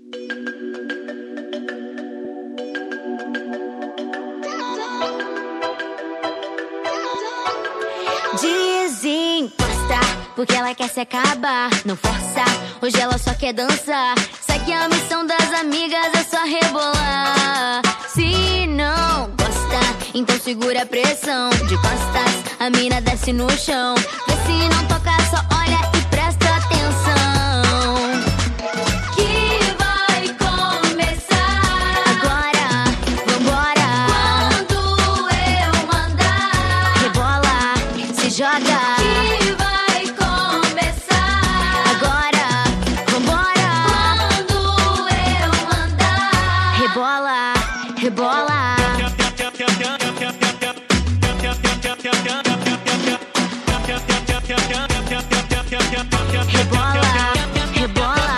Desencosta, porque ela quer se acabar. Não força, hoje ela só quer dançar. Segue a missão das amigas, é só rebolar. Se não gosta, então segura a pressão. De costas, a mina desce no chão. Vê se não toca, só olha e presta atenção. Que vai começar agora, vambora. Quando eu mandar, rebola, se joga. Que vai começar agora, vambora. Quando eu mandar, rebola, rebola. Rebola, rebola.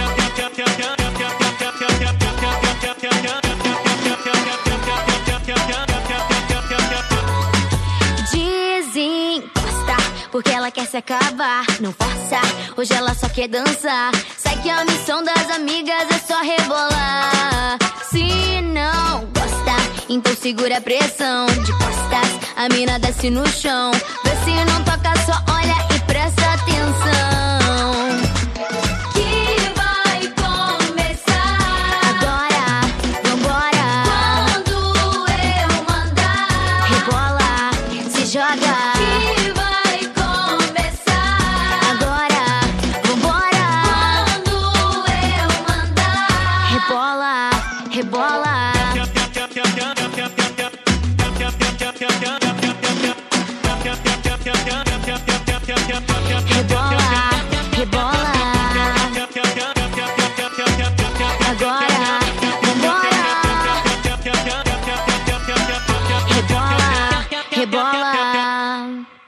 Desencosta, porque ela quer se acabar. Não força, hoje ela só quer dançar. Segue a missão das amigas, é só rebolar. Se não gosta, então segura a pressão. De costas, a mina desce no chão. Vê se não toca, só olha e presta atenção. Que vai começar agora, vambora. Quando eu mandar, rebola, se joga. Que vai começar agora, vambora. Quando eu mandar, rebola, rebola.